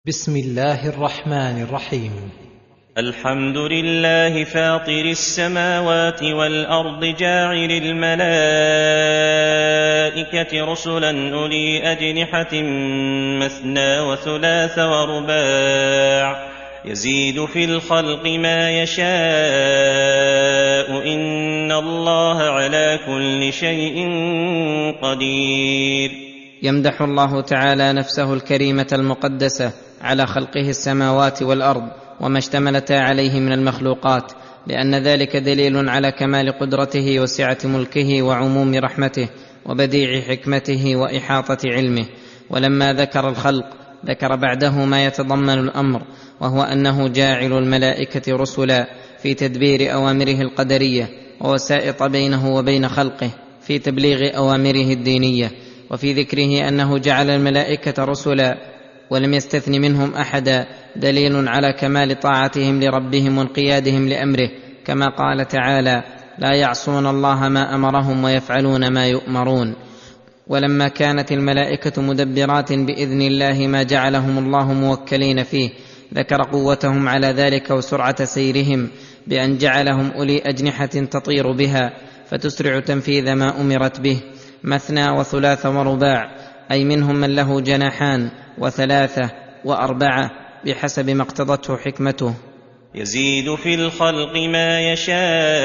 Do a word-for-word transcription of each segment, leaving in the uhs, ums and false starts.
بسم الله الرحمن الرحيم. الحمد لله فاطر السماوات والأرض جاعل الملائكة رسلا أولي أجنحة مثنى وثلاث ورباع يزيد في الخلق ما يشاء إن الله على كل شيء قدير. يمدح الله تعالى نفسه الكريمة المقدسة على خلقه السماوات والأرض وما اشتملتا عليه من المخلوقات، لأن ذلك دليل على كمال قدرته وسعة ملكه وعموم رحمته وبديع حكمته وإحاطة علمه. ولما ذكر الخلق ذكر بعده ما يتضمن الأمر، وهو أنه جاعل الملائكة رسلا في تدبير أوامره القدرية ووسائط بينه وبين خلقه في تبليغ أوامره الدينية. وفي ذكره أنه جعل الملائكة رسلا ولم يستثن منهم أحدا دليل على كمال طاعتهم لربهم وانقيادهم لأمره، كما قال تعالى: لا يعصون الله ما أمرهم ويفعلون ما يؤمرون. ولما كانت الملائكة مدبرات بإذن الله ما جعلهم الله موكلين فيه، ذكر قوتهم على ذلك وسرعة سيرهم بأن جعلهم أولي أجنحة تطير بها فتسرع تنفيذ ما أمرت به، مثنى وثلاث ورباع، أي منهم من له جناحان وثلاثة وأربعة بحسب ما اقتضته حكمته. يزيد في الخلق ما يشاء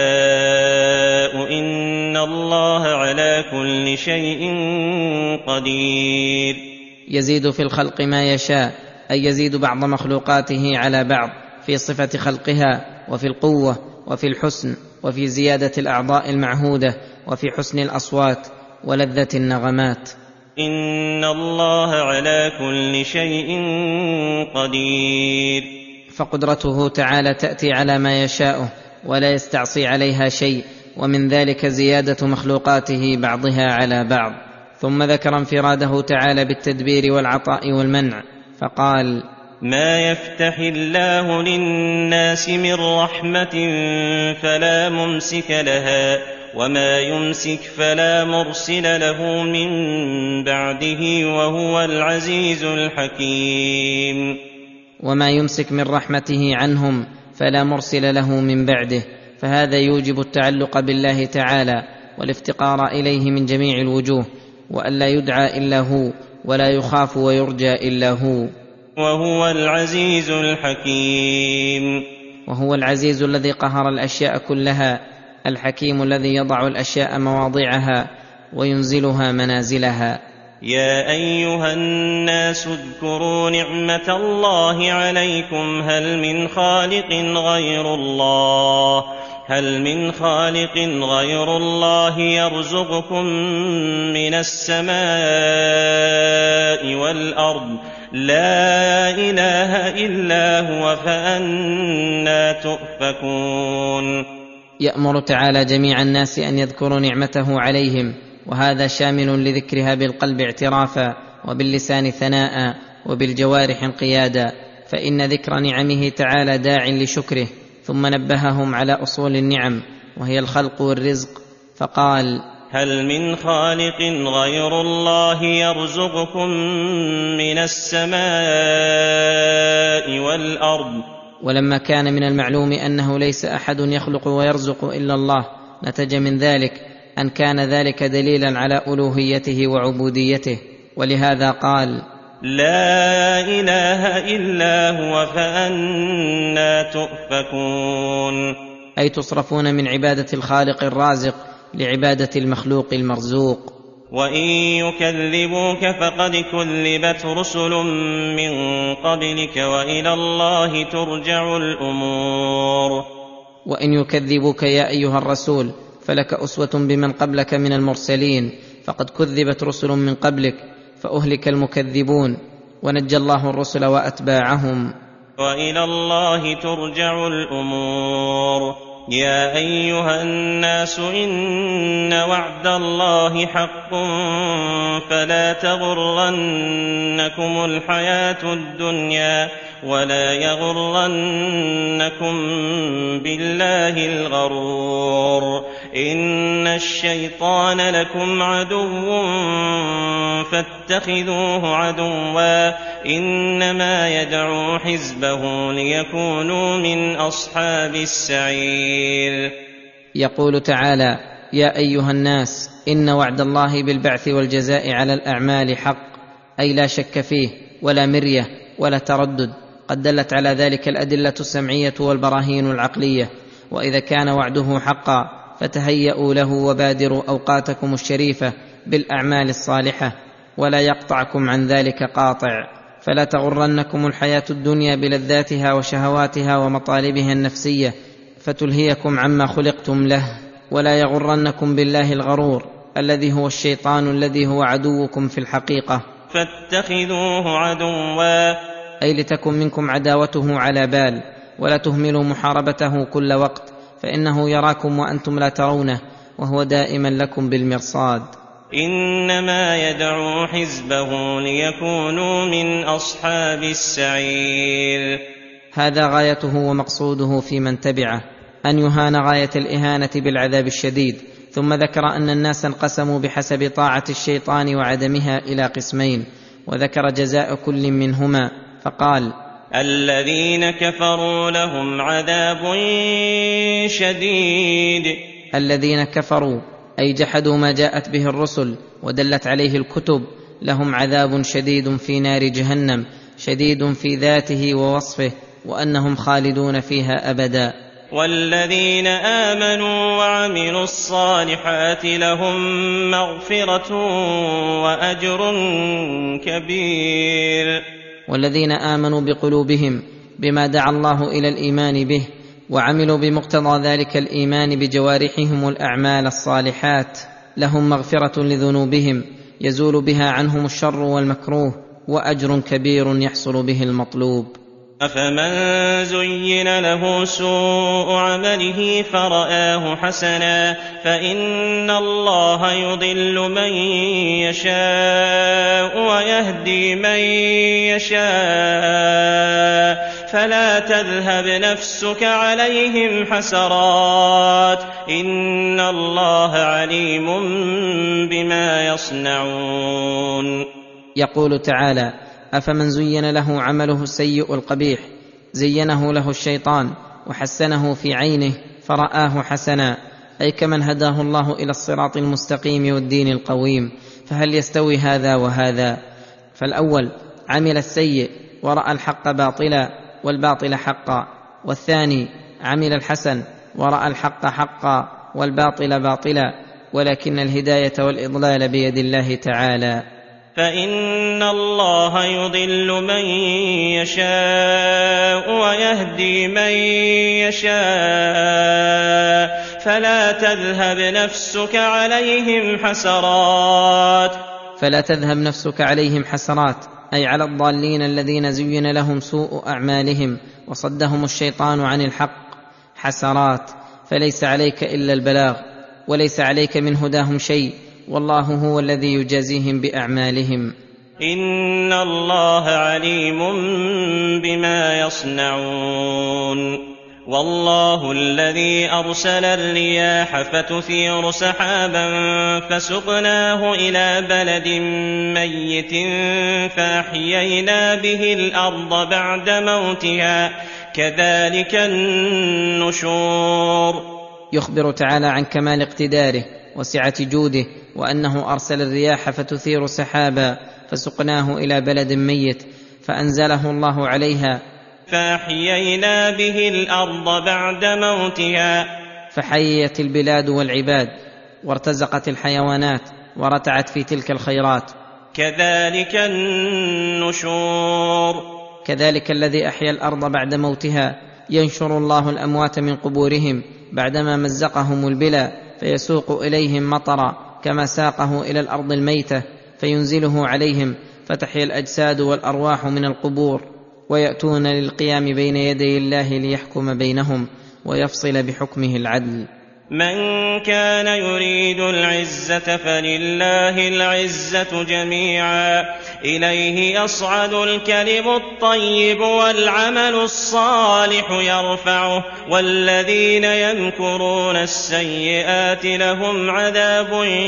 إن الله على كل شيء قدير. يزيد في الخلق ما يشاء، أي يزيد بعض مخلوقاته على بعض في صفة خلقها وفي القوة وفي الحسن وفي زيادة الأعضاء المعهودة وفي حسن الأصوات ولذة النغمات. إن الله على كل شيء قدير. فقدرته تعالى تأتي على ما يشاء ولا يستعصي عليها شيء، ومن ذلك زيادة مخلوقاته بعضها على بعض. ثم ذكر انفراده تعالى بالتدبير والعطاء والمنع فقال: ما يفتح الله للناس من رحمة فلا ممسك لها وما يمسك فلا مرسل له من بعده وهو العزيز الحكيم. وما يمسك من رحمته عنهم فلا مرسل له من بعده، فهذا يوجب التعلق بالله تعالى والافتقار إليه من جميع الوجوه، وألا يدعى إلا هو ولا يخاف ويرجى إلا هو. وهو العزيز الحكيم. وهو العزيز الذي قهر الأشياء كلها، الحكيم الذي يضع الأشياء مواضعها وينزلها منازلها. يا أيها الناس اذكروا نعمة الله عليكم هل من خالق غير الله هل من خالق غير الله يرزقكم من السماء والأرض لا إله إلا هو فأنى تؤفكون. يأمر تعالى جميع الناس أن يذكروا نعمته عليهم، وهذا شامل لذكرها بالقلب اعترافا وباللسان ثناء وبالجوارح انقيادا، فإن ذكر نعمه تعالى داع لشكره. ثم نبههم على أصول النعم وهي الخلق والرزق فقال: هل من خالق غير الله يرزقكم من السماء والأرض. ولما كان من المعلوم أنه ليس أحد يخلق ويرزق إلا الله، نتج من ذلك أن كان ذلك دليلا على ألوهيته وعبوديته، ولهذا قال: لا إله إلا هو فأنى تؤفكون. أي تصرفون من عبادة الخالق الرازق لعبادة المخلوق المرزوق. وإن يكذبوك فقد كذبت رسل من قبلك وإلى الله ترجع الأمور. وإن يكذبوك يا أيها الرسول فلك أسوة بمن قبلك من المرسلين، فقد كذبت رسل من قبلك فأهلك المكذبون ونجى الله الرسل وأتباعهم. وإلى الله ترجع الأمور. يا أيها الناس إن وعد الله حق فلا تغرنكم الحياة الدنيا ولا يغرنكم بالله الغرور. إن الشيطان لكم عدو فاتخذوه عدوا إنما يدعو حزبه ليكونوا من أصحاب السعير. يقول تعالى: يا أيها الناس إن وعد الله بالبعث والجزاء على الأعمال حق، أي لا شك فيه ولا مرية ولا تردد، قد دلت على ذلك الأدلة السمعية والبراهين العقلية. وإذا كان وعده حقا فتهيئوا له وبادروا أوقاتكم الشريفة بالأعمال الصالحة، ولا يقطعكم عن ذلك قاطع. فلا تغرنكم الحياة الدنيا بلذاتها وشهواتها ومطالبها النفسية فتلهيكم عما خلقتم له، ولا يغرنكم بالله الغرور الذي هو الشيطان الذي هو عدوكم في الحقيقة. فاتخذوه عدوا، أي لتكن منكم عداوته على بال، ولا تهملوا محاربته كل وقت، فإنه يراكم وأنتم لا ترونه، وهو دائما لكم بالمرصاد. إنما يدعو حزبه ليكونوا من أصحاب السعير. هذا غايته ومقصوده في من تبعه، أن يهان غاية الإهانة بالعذاب الشديد. ثم ذكر أن الناس انقسموا بحسب طاعة الشيطان وعدمها إلى قسمين، وذكر جزاء كل منهما فقال: الذين كفروا لهم عذاب شديد. الذين كفروا أي جحدوا ما جاءت به الرسل ودلت عليه الكتب، لهم عذاب شديد في نار جهنم، شديد في ذاته ووصفه، وأنهم خالدون فيها أبدا. والذين آمنوا وعملوا الصالحات لهم مغفرة وأجر كبير. والذين آمنوا بقلوبهم بما دعا الله إلى الإيمان به، وعملوا بمقتضى ذلك الإيمان بجوارحهم الأعمال الصالحات، لهم مغفرة لذنوبهم يزول بها عنهم الشر والمكروه، وأجر كبير يحصل به المطلوب. أفمن زين له سوء عمله فرآه حسنا فإن الله يضل من يشاء ويهدي من يشاء فلا تذهب نفسك عليهم حسرات إن الله عليم بما يصنعون. يقول تعالى: أفمن زين له عمله السيء القبيح، زينه له الشيطان وحسنه في عينه فرآه حسنا، أي كمن هداه الله إلى الصراط المستقيم والدين القويم. فهل يستوي هذا وهذا؟ فالأول عمل السيء ورأى الحق باطلا والباطل حقا، والثاني عمل الحسن ورأى الحق حقا والباطل باطلا، ولكن الهداية والإضلال بيد الله تعالى. فإن الله يضل من يشاء ويهدي من يشاء فلا تذهب نفسك عليهم حسرات. فلا تذهب نفسك عليهم حسرات، أي على الضالين الذين زين لهم سوء أعمالهم وصدهم الشيطان عن الحق حسرات، فليس عليك إلا البلاغ، وليس عليك من هداهم شيء، والله هو الذي يجازيهم بأعمالهم. إن الله عليم بما يصنعون. والله الذي أرسل الرياح فتثير سحابا فسقناه إلى بلد ميت فأحيينا به الأرض بعد موتها كذلك النشور. يخبر تعالى عن كمال اقتداره وسعة جوده، وأنه أرسل الرياح فتثير سحابا فسقناه إلى بلد ميت فأنزله الله عليها، فأحيينا به الأرض بعد موتها، فحيت البلاد والعباد وارتزقت الحيوانات ورتعت في تلك الخيرات. كذلك النشور. كذلك الذي أحيا الأرض بعد موتها ينشر الله الأموات من قبورهم بعدما مزقهم البلا، فيسوق إليهم مطرا كما ساقه إلى الأرض الميتة فينزله عليهم، فتحيا الأجساد والأرواح من القبور، ويأتون للقيام بين يدي الله ليحكم بينهم ويفصل بحكمه العدل. من كان يريد العزة فلله العزة جميعا إليه يصعد الكلم الطيب والعمل الصالح يرفعه والذين يمكرون السيئات لهم عذاب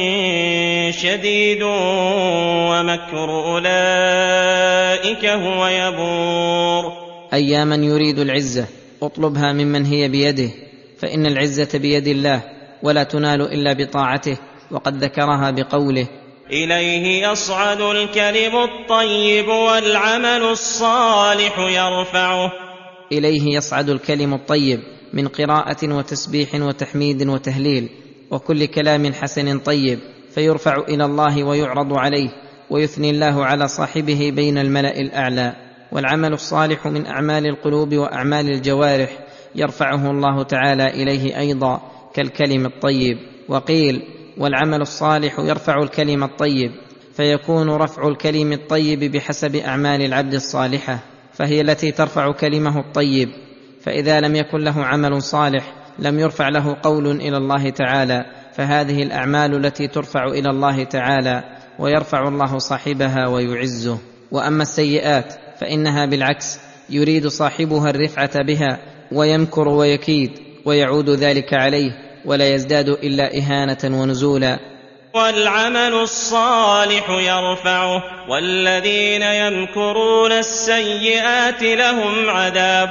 شديد ومكر أولئك هو يبور. أي من يريد العزة اطلبها ممن هي بيده، فإن العزة بيد الله ولا تنال إلا بطاعته، وقد ذكرها بقوله إليه يصعد الكلم الطيب والعمل الصالح يرفعه. إليه يصعد الكلم الطيب من قراءة وتسبيح وتحميد وتهليل وكل كلام حسن طيب، فيرفع إلى الله ويعرض عليه، ويثني الله على صاحبه بين الملأ الأعلى. والعمل الصالح من أعمال القلوب وأعمال الجوارح يرفعه الله تعالى إليه أيضا كالكلم الطيب. وقيل والعمل الصالح يرفع الكلم الطيب، فيكون رفع الكلم الطيب بحسب أعمال العبد الصالحة، فهي التي ترفع كلمه الطيب. فإذا لم يكن له عمل صالح لم يرفع له قول إلى الله تعالى، فهذه الأعمال التي ترفع إلى الله تعالى ويرفع الله صاحبها ويعزه. وأما السيئات فإنها بالعكس يريد صاحبها الرفعة بها ويمكر ويكيد، ويعود ذلك عليه ولا يزداد إلا إهانة ونزولا. والعمل الصالح يرفعه والذين يمكرون السيئات لهم عذاب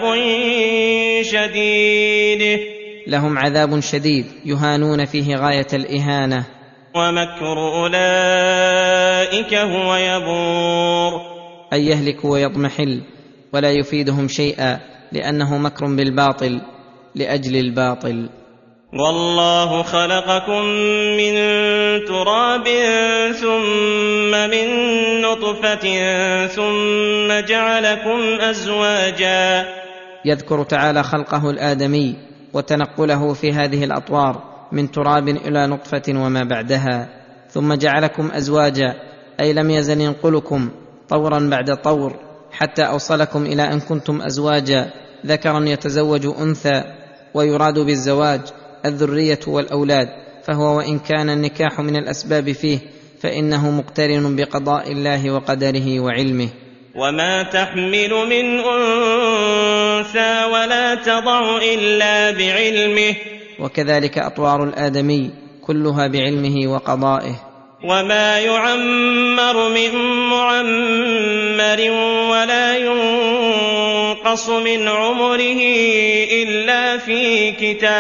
شديد لهم عذاب شديد يهانون فيه غاية الإهانة. ومكر أولئك هو يبور. أي يهلك ويضمحل ولا يفيدهم شيئا، لأنه مكر بالباطل لأجل الباطل. والله خلقكم من تراب ثم من نطفة ثم جعلكم أزواجا. يذكر تعالى خلقه الآدمي وتنقله في هذه الأطوار من تراب إلى نطفة وما بعدها، ثم جعلكم أزواجا، أي لم يزل ينقلكم طورا بعد طور حتى أوصلكم إلى أن كنتم أزواجا، ذكرا يتزوج أنثى، ويراد بالزواج الذرية والأولاد، فهو وإن كان النكاح من الأسباب فيه فإنه مقترن بقضاء الله وقدره وعلمه. وما تحمل من أنثى ولا تضع إلا بعلمه. وكذلك أطوار الآدمي كلها بعلمه وقضائه. وما يعمر من معمر ولا ينقص من عمره إلا في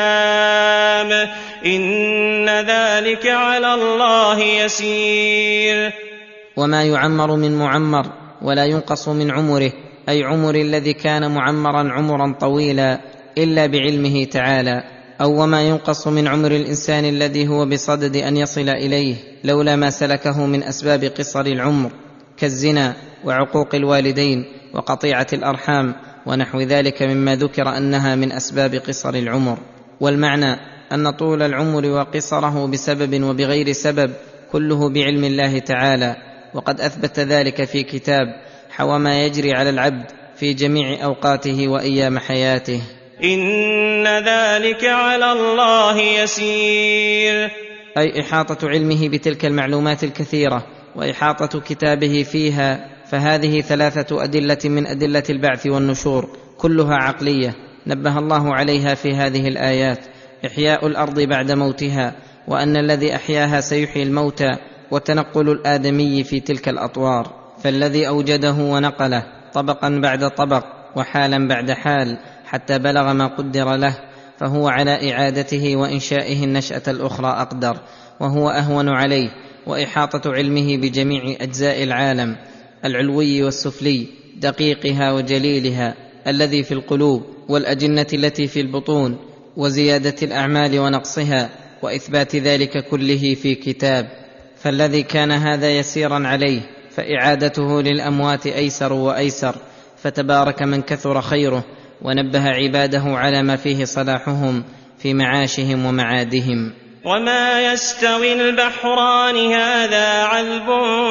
كتاب إن ذلك على الله يسير. وما يعمر من معمر ولا ينقص من عمره، أي عمر الذي كان معمرا عمرا طويلا، إلا بعلمه تعالى. أو وما ينقص من عمر الإنسان الذي هو بصدد أن يصل إليه لولا ما سلكه من أسباب قصر العمر كالزنا وعقوق الوالدين وقطيعة الأرحام ونحو ذلك مما ذكر أنها من أسباب قصر العمر. والمعنى أن طول العمر وقصره بسبب وبغير سبب كله بعلم الله تعالى، وقد أثبت ذلك في كتاب حوى ما يجري على العبد في جميع أوقاته وأيام حياته. إن ذلك على الله يسير. أي إحاطة علمه بتلك المعلومات الكثيرة وإحاطة كتابه فيها، فهذه ثلاثة أدلة من أدلة البعث والنشور كلها عقلية نبه الله عليها في هذه الآيات: إحياء الأرض بعد موتها، وأن الذي أحياها سيحيي الموتى، وتنقل الآدمي في تلك الأطوار، فالذي أوجده ونقله طبقا بعد طبق وحالا بعد حال حتى بلغ ما قدر له، فهو على إعادته وإنشائه النشأة الأخرى أقدر، وهو أهون عليه. وإحاطة علمه بجميع أجزاء العالم العلوي والسفلي، دقيقها وجليلها الذي في القلوب والأجنة التي في البطون، وزيادة الأعمال ونقصها، وإثبات ذلك كله في كتاب. فالذي كان هذا يسيرا عليه فإعادته للأموات أيسر وأيسر، فتبارك من كثر خيره ونبه عباده على ما فيه صلاحهم في معاشهم ومعادهم. وما يستوي البحران هذا عذب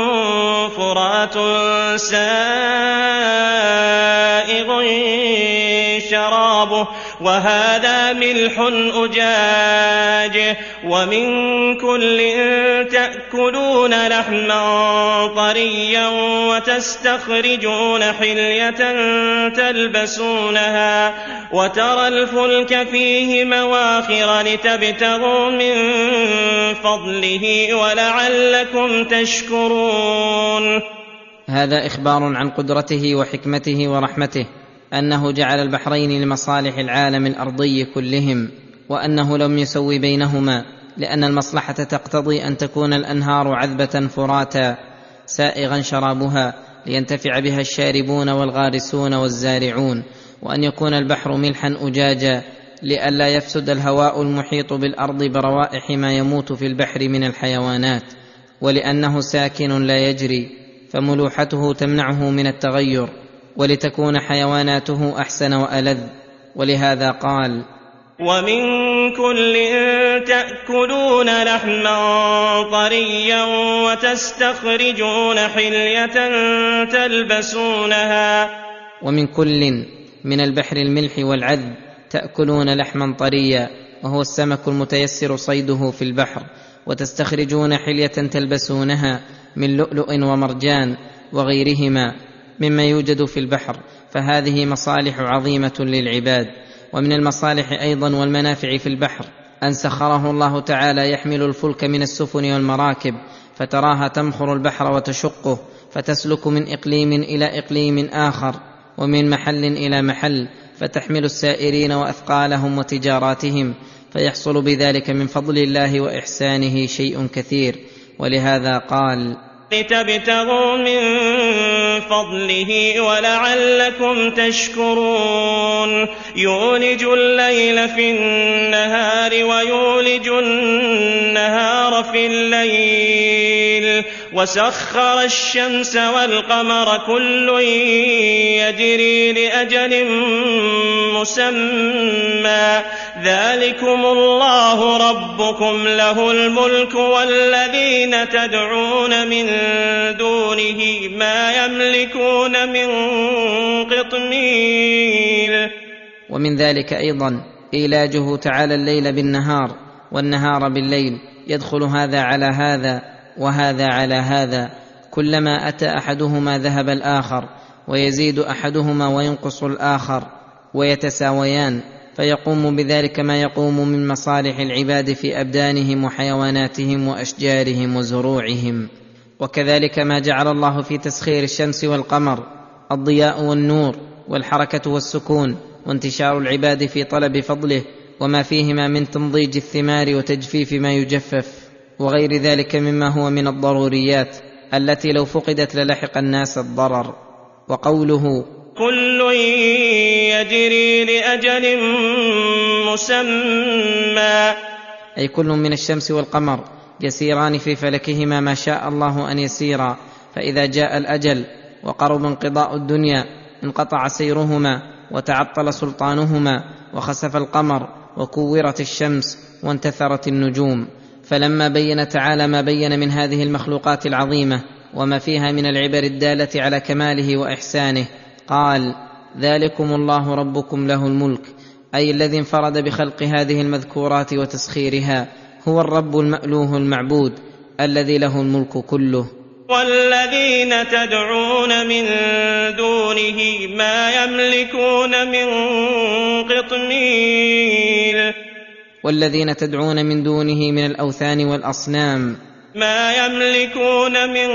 فرات سائغ شرابه شرابه وهذا ملح أجاج ومن كل تأكلون لحما طريا وتستخرجون حلية تلبسونها وترى الفلك فيه مواخر لتبتغوا من فضله ولعلكم تشكرون. هذا إخبار عن قدرته وحكمته ورحمته، أنه جعل البحرين لمصالح العالم الأرضي كلهم، وأنه لم يسوي بينهما، لأن المصلحة تقتضي أن تكون الأنهار عذبة فراتا سائغا شرابها لينتفع بها الشاربون والغارسون والزارعون، وأن يكون البحر ملحا أجاجا لئلا يفسد الهواء المحيط بالأرض بروائح ما يموت في البحر من الحيوانات، ولأنه ساكن لا يجري فملوحته تمنعه من التغير، ولتكون حيواناته أحسن وألذ. ولهذا قال: ومن كل تأكلون لحما طريا وتستخرجون حلية تلبسونها. ومن كل من البحر الملح والعذب تأكلون لحما طريا، وهو السمك المتيسر صيده في البحر، وتستخرجون حلية تلبسونها من لؤلؤ ومرجان وغيرهما مما يوجد في البحر، فهذه مصالح عظيمة للعباد. ومن المصالح أيضا والمنافع في البحر أن سخره الله تعالى يحمل الفلك من السفن والمراكب، فتراها تمخر البحر وتشقه، فتسلك من إقليم إلى إقليم آخر ومن محل إلى محل، فتحمل السائرين وأثقالهم وتجاراتهم، فيحصل بذلك من فضل الله وإحسانه شيء كثير. ولهذا قال: لتبتغوا من فضله ولعلكم تشكرون. يولج الليل في النهار ويولج النهار في الليل وسخر الشمس والقمر كل يجري لأجل مسمى ذلكم الله ربكم له الملك والذين تدعون من دونه ما يملكون من قطمير. ومن ذلك أيضا إيلاجه تعالى الليل بالنهار والنهار بالليل، يدخل هذا على هذا وهذا على هذا، كلما أتى أحدهما ذهب الآخر، ويزيد أحدهما وينقص الآخر، ويتساويان، فيقوم بذلك ما يقوم من مصالح العباد في أبدانهم وحيواناتهم وأشجارهم وزروعهم. وكذلك ما جعل الله في تسخير الشمس والقمر الضياء والنور والحركة والسكون وانتشار العباد في طلب فضله، وما فيهما من تنضيج الثمار وتجفيف ما يجفف وغير ذلك مما هو من الضروريات التي لو فقدت للحق الناس الضرر. وقوله: كل يجري لأجل مسمى، أي كل من الشمس والقمر يسيران في فلكهما ما شاء الله أن يسيرا، فإذا جاء الأجل وقرب انقضاء الدنيا انقطع سيرهما وتعطل سلطانهما، وخسف القمر وكورت الشمس وانتثرت النجوم. فلما بين تعالى ما بين من هذه المخلوقات العظيمة وما فيها من العبر الدالة على كماله وإحسانه، قال: ذلكم الله ربكم له الملك، أي الذي انفرد بخلق هذه المذكورات وتسخيرها، هو الرب المألوه المعبود الذي له الملك كله. والذين تدعون من دونه ما يملكون من قطمير. والذين تدعون من دونه من الأوثان والأصنام ما يملكون من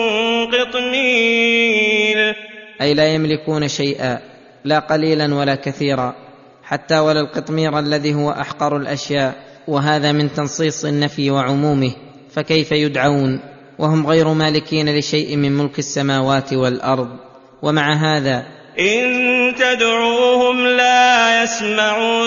قطمير، أي لا يملكون شيئا، لا قليلا ولا كثيرا، حتى ولا القطمير الذي هو أحقر الأشياء، وهذا من تنصيص النفي وعمومه، فكيف يدعون وهم غير مالكين لشيء من ملك السماوات والأرض؟ ومع هذا إن تدعوهم لا يسمعوا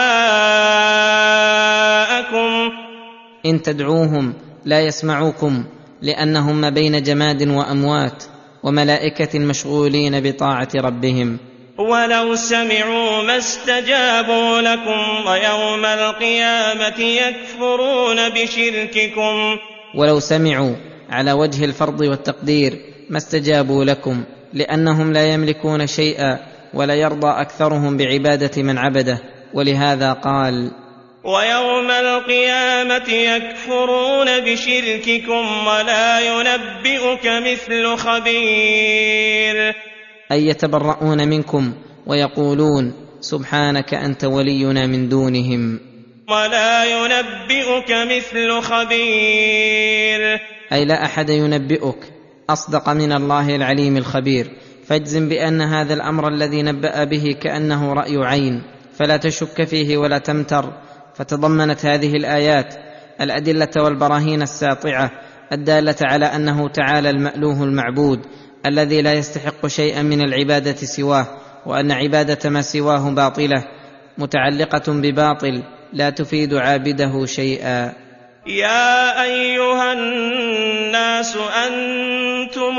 دعاءكم. إن تدعوهم لا يسمعوكم، لأنهم ما بين جماد وأموات وملائكة مشغولين بطاعة ربهم. ولو سمعوا ما استجابوا لكم ويوم القيامة يكفرون بشرككم. ولو سمعوا على وجه الفرض والتقدير ما استجابوا لكم، لأنهم لا يملكون شيئا ولا يرضى أكثرهم بعبادة من عبده. ولهذا قال: ويوم القيامة يكفرون بشرككم ولا ينبئك مثل خبير. أي يتبرؤون منكم ويقولون: سبحانك أنت ولينا من دونهم. ولا ينبئك مثل خبير، أي لا أحد ينبئك أصدق من الله العليم الخبير. فاجزم بأن هذا الأمر الذي نبأ به كأنه رأي عين، فلا تشك فيه ولا تمتر. فتضمنت هذه الآيات الأدلة والبراهين الساطعة الدالة على أنه تعالى المألوه المعبود الذي لا يستحق شيئا من العبادة سواه، وأن عبادة ما سواه باطلة متعلقة بباطل لا تفيد عابده شيئا. يا أيها الناس أنتم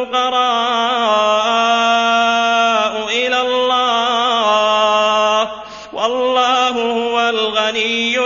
الفقراء إلى الله والله هو الغني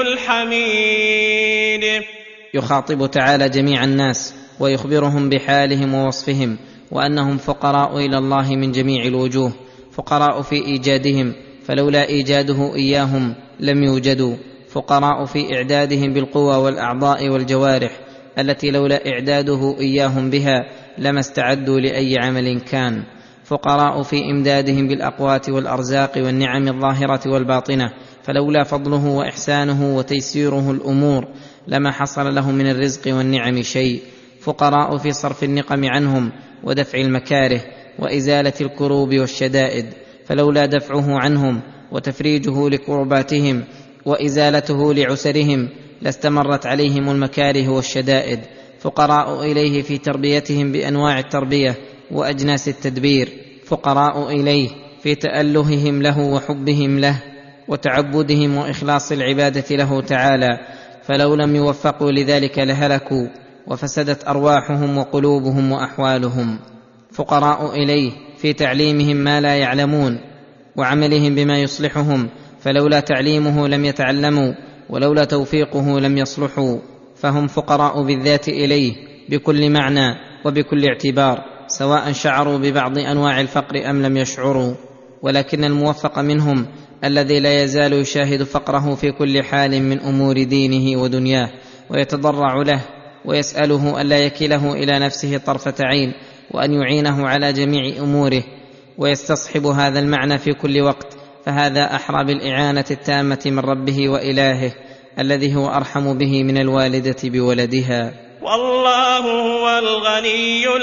الحميد. يخاطب تعالى جميع الناس ويخبرهم بحالهم ووصفهم، وأنهم فقراء إلى الله من جميع الوجوه، فقراء في إيجادهم فلولا إيجاده إياهم لم يوجدوا، فقراء في إعدادهم بالقوى والأعضاء والجوارح التي لولا إعداده إياهم بها لما استعدوا لأي عمل كان، فقراء في إمدادهم بالأقوات والأرزاق والنعم الظاهرة والباطنة فلولا فضله وإحسانه وتيسيره الأمور لما حصل لهم من الرزق والنعم شيء، فقراء في صرف النقم عنهم ودفع المكاره وإزالة الكروب والشدائد فلولا دفعه عنهم وتفريجه لكرباتهم وإزالته لعسرهم لاستمرت عليهم المكاره والشدائد، فقراء إليه في تربيتهم بأنواع التربية وأجناس التدبير، فقراء إليه في تألههم له وحبهم له وتعبدهم وإخلاص العبادة له تعالى، فلو لم يوفقوا لذلك لهلكوا وفسدت أرواحهم وقلوبهم وأحوالهم، فقراء إليه في تعليمهم ما لا يعلمون وعملهم بما يصلحهم فلولا تعليمه لم يتعلموا ولولا توفيقه لم يصلحوا، فهم فقراء بالذات إليه بكل معنى وبكل اعتبار سواء شعروا ببعض أنواع الفقر أم لم يشعروا. ولكن الموفق منهم الذي لا يزال يشاهد فقره في كل حال من أمور دينه ودنياه ويتضرع له ويسأله ألا يكله إلى نفسه طرفة عين وأن يعينه على جميع أموره ويستصحب هذا المعنى في كل وقت، فهذا أحرى بالإعانة التامة من ربه وإلهه الذي هو أرحم به من الوالدة بولدها. والله هو الغني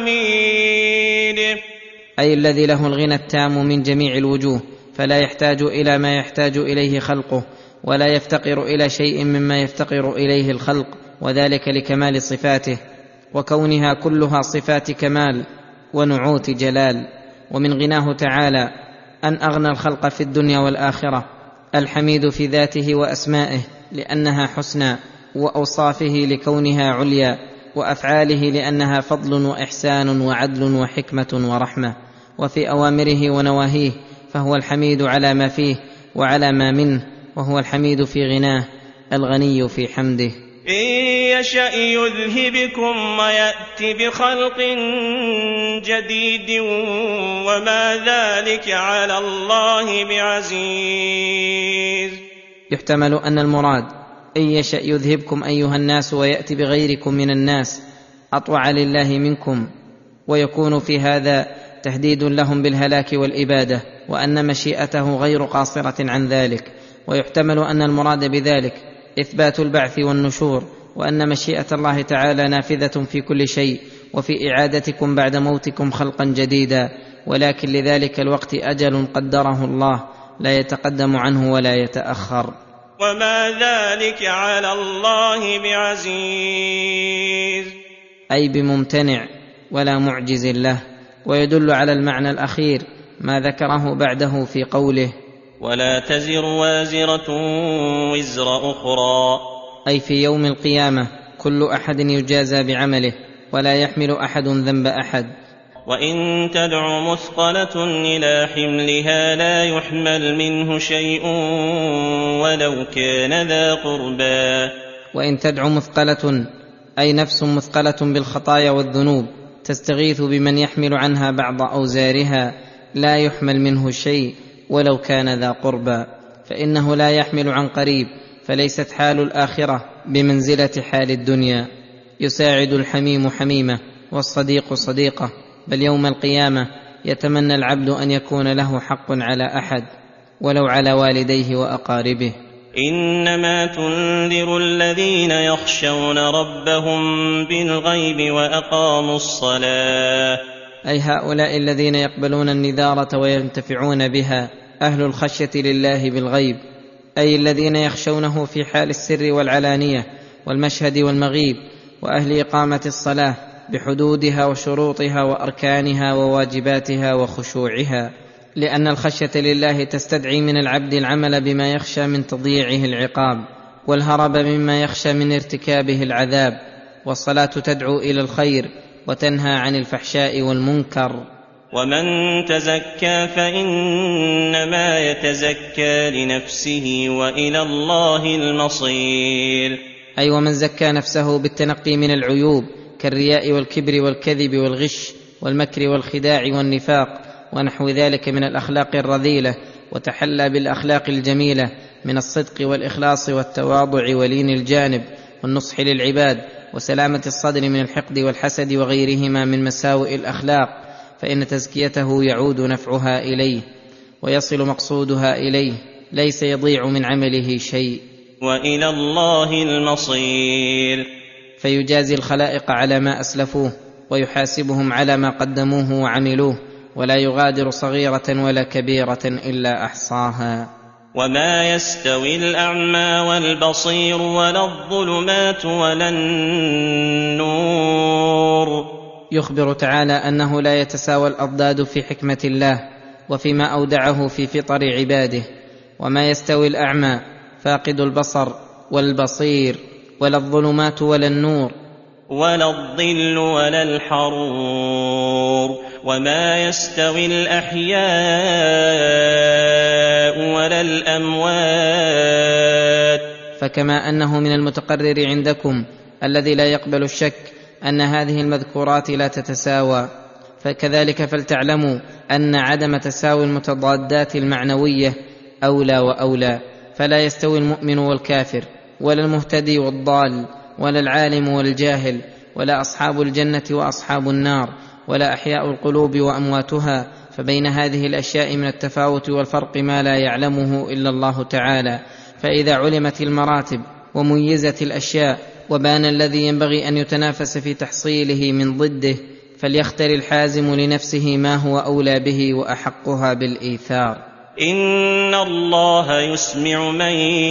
الحميد، أي الذي له الغنى التام من جميع الوجوه فلا يحتاج إلى ما يحتاج إليه خلقه ولا يفتقر إلى شيء مما يفتقر إليه الخلق، وذلك لكمال صفاته وكونها كلها صفات كمال ونعوت جلال. ومن غناه تعالى أن أغنى الخلق في الدنيا والآخرة، الحميد في ذاته وأسمائه لأنها حسنى، وأوصافه لكونها عليا، وأفعاله لأنها فضل وإحسان وعدل وحكمة ورحمة، وفي أوامره ونواهيه فهو الحميد على ما فيه وعلى ما منه، وهو الحميد في غناه الغني في حمده. إن يشأ يذهبكم ويأتي بخلق جديد وما ذلك على الله بعزيز. يحتمل أن المراد إن يشأ يذهبكم أيها الناس ويأتي بغيركم من الناس أطوع لله منكم، ويكون في هذا تهديد لهم بالهلاك والإبادة، وأن مشيئته غير قاصرة عن ذلك. ويحتمل أن المراد بذلك إثبات البعث والنشور، وأن مشيئة الله تعالى نافذة في كل شيء، وفي إعادتكم بعد موتكم خلقا جديدا، ولكن لذلك الوقت أجل قدره الله لا يتقدم عنه ولا يتأخر. وما ذلك على الله بعزيز، أي بممتنع ولا معجز له. ويدل على المعنى الأخير ما ذكره بعده في قوله ولا تزر وازرة وزر أخرى، أي في يوم القيامة كل أحد يجازى بعمله ولا يحمل أحد ذنب أحد. وإن تدع مثقلة إلى حملها لا يحمل منه شيء ولو كان ذا قربى. وإن تدع مثقلة أي نفس مثقلة بالخطايا والذنوب تستغيث بمن يحمل عنها بعض أوزارها لا يحمل منه شيء ولو كان ذا قربى، فإنه لا يحمل عن قريب، فليست حال الآخرة بمنزلة حال الدنيا. يساعد الحميم حميمه والصديق صديقه، بل يوم القيامة يتمنى العبد أن يكون له حق على أحد ولو على والديه وأقاربه. إنما تنذر الذين يخشون ربهم بالغيب وأقاموا الصلاة، أي هؤلاء الذين يقبلون النذارة وينتفعون بها، أهل الخشية لله بالغيب، أي الذين يخشونه في حال السر والعلانية والمشهد والمغيب، وأهل إقامة الصلاة بحدودها وشروطها وأركانها وواجباتها وخشوعها، لأن الخشية لله تستدعي من العبد العمل بما يخشى من تضييعه العقاب، والهرب مما يخشى من ارتكابه العذاب. والصلاة تدعو إلى الخير وتنهى عن الفحشاء والمنكر. ومن تزكى فإنما يتزكى لنفسه وإلى الله المصير، أي ومن زكى نفسه بالتنقي من العيوب كالرياء والكبر والكذب والغش والمكر والخداع والنفاق ونحو ذلك من الأخلاق الرذيلة، وتحلى بالأخلاق الجميلة من الصدق والإخلاص والتواضع ولين الجانب والنصح للعباد وسلامة الصدر من الحقد والحسد وغيرهما من مساوئ الأخلاق، فإن تزكيته يعود نفعها إليه ويصل مقصودها إليه، ليس يضيع من عمله شيء. وإلى الله المصير، فيجازي الخلائق على ما أسلفوه ويحاسبهم على ما قدموه وعملوه، ولا يغادر صغيرة ولا كبيرة إلا أحصاها. وما يستوي الأعمى والبصير ولا الظلمات ولا النور. يخبر تعالى أنه لا يتساوى الأضداد في حكمة الله وفيما أودعه في فطر عباده. وما يستوي الأعمى فاقد البصر والبصير، ولا الظلمات ولا النور، ولا الظل ولا الحرور. وما يستوي الأحياء ولا الأموات. فكما أنه من المتقرر عندكم الذي لا يقبل الشك أن هذه المذكورات لا تتساوى، فكذلك فلتعلموا أن عدم تساوي المتضادات المعنوية أولى وأولى، فلا يستوي المؤمن والكافر، ولا المهتدي والضال، ولا العالم والجاهل، ولا أصحاب الجنة وأصحاب النار، ولا أحياء القلوب وأمواتها. فبين هذه الأشياء من التفاوت والفرق ما لا يعلمه إلا الله تعالى. فإذا علمت المراتب وميزت الأشياء وبان الذي ينبغي أن يتنافس في تحصيله من ضده، فليختر الحازم لنفسه ما هو أولى به وأحقها بالإيثار. إن الله يسمع من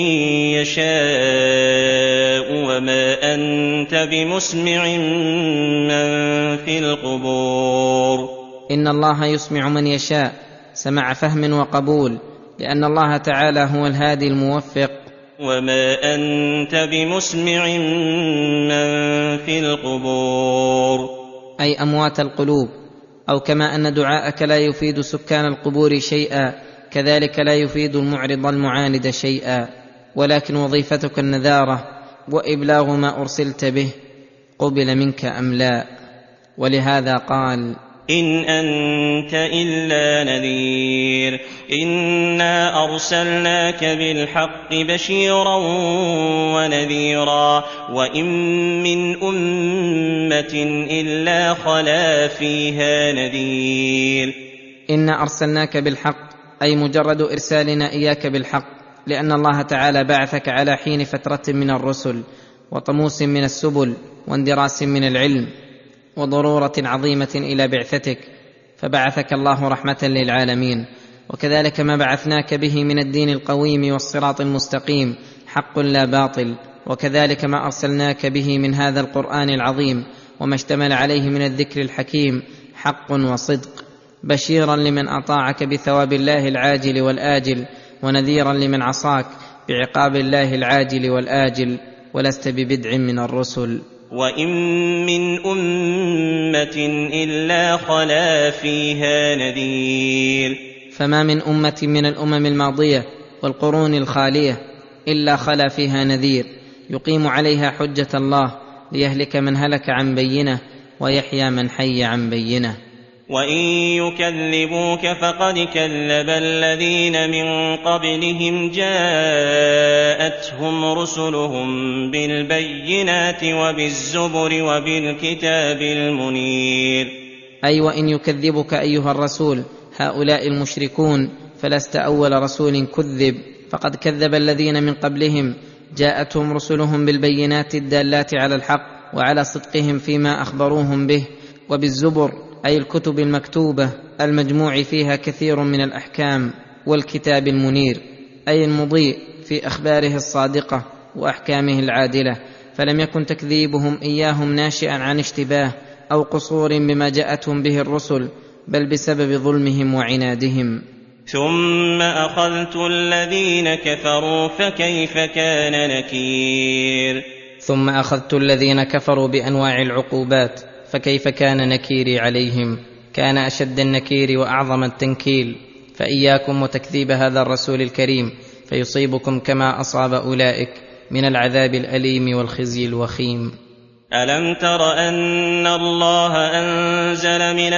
يشاء وما أنت بمسمع من في القبور. إن الله يسمع من يشاء سمع فهم وقبول، لأن الله تعالى هو الهادي الموفق. وما أنت بمسمع من في القبور، أي أموات القلوب. أو كما أن دعاءك لا يفيد سكان القبور شيئا، كذلك لا يفيد المعرض المعاند شيئا، ولكن وظيفتك النذارة وإبلاغ ما أرسلت به، قبل منك أم لا. ولهذا قال: إن أنت إلا نذير، إنا أرسلناك بالحق بشيرا ونذيرا، وإن من أمة إلا خلا فيها نذير. إنا أرسلناك بالحق، أي مجرد إرسالنا إياك بالحق، لأن الله تعالى بعثك على حين فترة من الرسل وطموس من السبل واندراس من العلم وضرورة عظيمة إلى بعثتك، فبعثك الله رحمة للعالمين. وكذلك ما بعثناك به من الدين القويم والصراط المستقيم حق لا باطل، وكذلك ما أرسلناك به من هذا القرآن العظيم وما اشتمل عليه من الذكر الحكيم حق وصدق، بشيرا لمن أطاعك بثواب الله العاجل والآجل، ونذيرا لمن عصاك بعقاب الله العاجل والآجل، ولست ببدع من الرسل. وإن من أمة إلا خلا فيها نذير. فما من أمة من الأمم الماضية والقرون الخالية إلا خلا فيها نذير يقيم عليها حجة الله، ليهلك من هلك عن بينه ويحيى من حي عن بينه. وإن يكذبوك فقد كذب الذين من قبلهم جاءتهم رسلهم بالبينات وبالزبر وبالكتاب المنير. أي وإن يكذبك أيها الرسول هؤلاء المشركون فلست أول رسول كذب، فقد كذب الذين من قبلهم جاءتهم رسلهم بالبينات الدالات على الحق وعلى صدقهم فيما أخبروهم به، وبالزبر أي الكتب المكتوبة المجموع فيها كثير من الأحكام، والكتاب المنير أي المضيء في أخباره الصادقة وأحكامه العادلة. فلم يكن تكذيبهم إياهم ناشئا عن اشتباه أو قصور بما جاءتهم به الرسل، بل بسبب ظلمهم وعنادهم. ثم أخذت الذين كفروا فكيف كان نكير. ثم أخذت الذين كفروا بأنواع العقوبات فكيف كان نكيري عليهم. كان أشد النكير وأعظم التنكيل. فإياكم وتكذيب هذا الرسول الكريم فيصيبكم كما أصاب أولئك من العذاب الأليم والخزي الوخيم. ألم تر أن الله أنزل من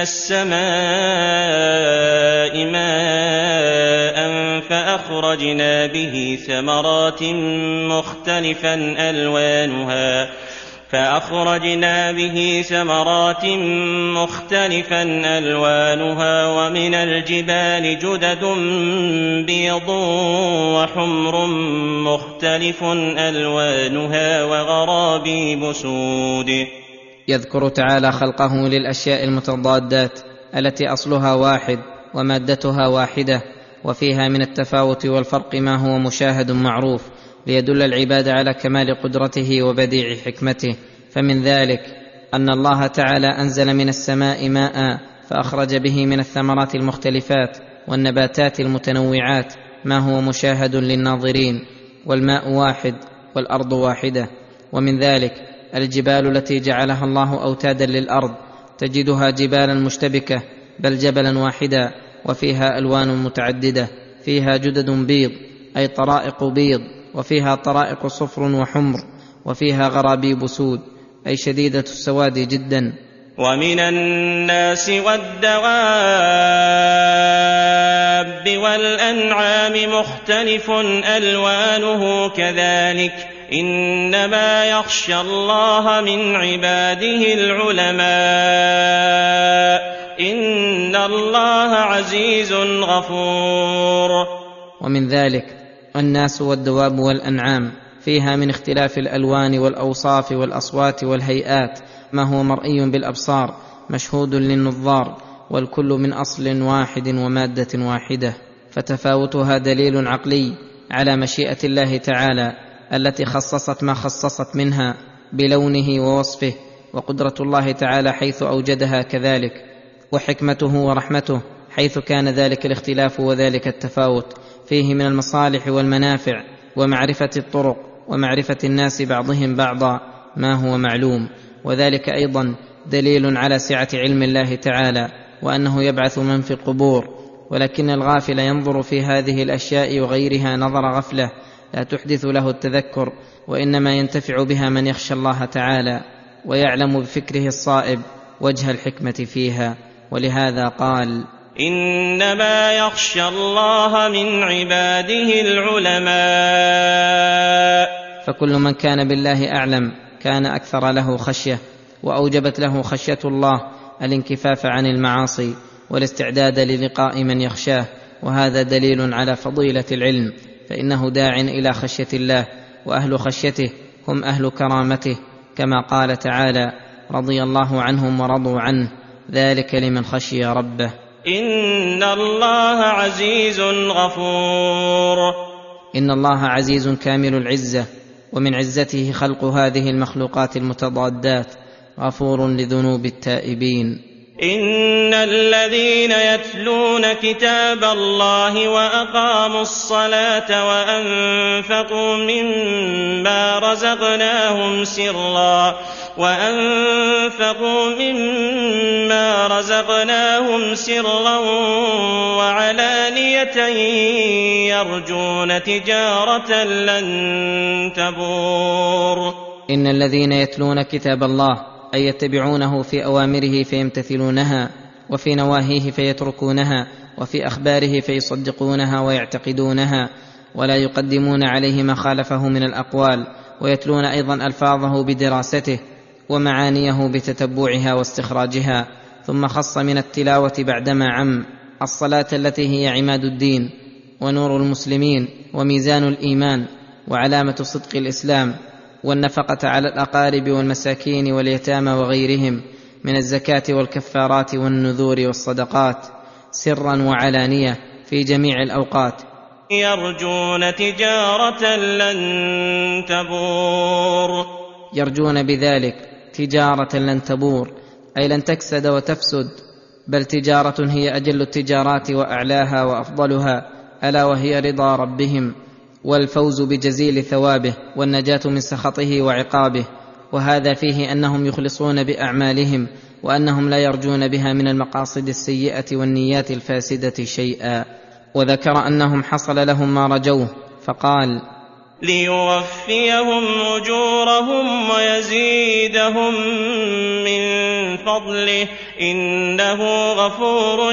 السماء ماء فأخرجنا به ثمرات مختلفا ألوانها فأخرجنا به ثمرات مختلفا ألوانها ومن الجبال جدد بيض وحمر مختلف ألوانها وغرابيب سود. يذكر تعالى خلقه للأشياء المتضادات التي أصلها واحد ومادتها واحدة، وفيها من التفاوت والفرق ما هو مشاهد معروف، ليدل العباد على كمال قدرته وبديع حكمته. فمن ذلك أن الله تعالى أنزل من السماء ماء فأخرج به من الثمرات المختلفات والنباتات المتنوعات ما هو مشاهد للناظرين، والماء واحد والأرض واحدة. ومن ذلك الجبال التي جعلها الله أوتادا للأرض، تجدها جبالا مشتبكة بل جبلا واحدا، وفيها ألوان متعددة، فيها جدد بيض أي طرائق بيض، وفيها طرائق صفر وحمر، وفيها غرابيب سود أي شديدة السواد جدا. ومن الناس والدواب والأنعام مختلف ألوانه كذلك إنما يخشى الله من عباده العلماء إن الله عزيز غفور. ومن ذلك الناس والدواب والأنعام، فيها من اختلاف الألوان والأوصاف والأصوات والهيئات ما هو مرئي بالأبصار مشهود للنظار، والكل من أصل واحد ومادة واحدة، فتفاوتها دليل عقلي على مشيئة الله تعالى التي خصصت ما خصصت منها بلونه ووصفه، وقدرة الله تعالى حيث أوجدها كذلك، وحكمته ورحمته حيث كان ذلك الاختلاف وذلك التفاوت. فيه من المصالح والمنافع ومعرفة الطرق ومعرفة الناس بعضهم بعضا ما هو معلوم، وذلك أيضا دليل على سعة علم الله تعالى وأنه يبعث من في القبور. ولكن الغافل ينظر في هذه الأشياء وغيرها نظر غفلة لا تحدث له التذكر، وإنما ينتفع بها من يخشى الله تعالى ويعلم بفكره الصائب وجه الحكمة فيها. ولهذا قال إنما يخشى الله من عباده العلماء. فكل من كان بالله أعلم كان أكثر له خشية، وأوجبت له خشية الله الانكفاف عن المعاصي والاستعداد للقاء من يخشاه، وهذا دليل على فضيلة العلم، فإنه داع إلى خشية الله، وأهل خشيته هم أهل كرامته، كما قال تعالى رضي الله عنهم ورضوا عنه ذلك لمن خشي ربه. إن الله عزيز غفور. إن الله عزيز كامل العزة، ومن عزته خلق هذه المخلوقات المتضادات، غفور لذنوب التائبين. إن الذين يتلون كتاب الله وأقاموا الصلاة وأنفقوا مما رزقناهم سرا وأنفقوا مما رزقناهم سرا وعلانية يرجون تجارة لن تبور. إن الذين يتلون كتاب الله أي يتبعونه في أوامره فيمتثلونها وفي نواهيه فيتركونها، وفي أخباره فيصدقونها ويعتقدونها، ولا يقدمون عليه ما خالفه من الأقوال، ويتلون أيضا ألفاظه بدراسته ومعانيه بتتبعها واستخراجها. ثم خص من التلاوة بعدما عم الصلاة التي هي عماد الدين ونور المسلمين وميزان الإيمان وعلامة صدق الإسلام، والنفقة على الأقارب والمساكين واليتامى وغيرهم من الزكاة والكفارات والنذور والصدقات سرا وعلانية في جميع الأوقات، يرجون تجارة لن تبور. يرجون بذلك تجارة لن تبور، أي لن تكسد وتفسد، بل تجارة هي أجل التجارات وأعلاها وأفضلها، ألا وهي رضا ربهم والفوز بجزيل ثوابه والنجاة من سخطه وعقابه. وهذا فيه أنهم يخلصون بأعمالهم، وأنهم لا يرجون بها من المقاصد السيئة والنيات الفاسدة شيئا. وذكر أنهم حصل لهم ما رجوه فقال: ليوفيهم أجورهم ويزيدهم من فضله إنه غفور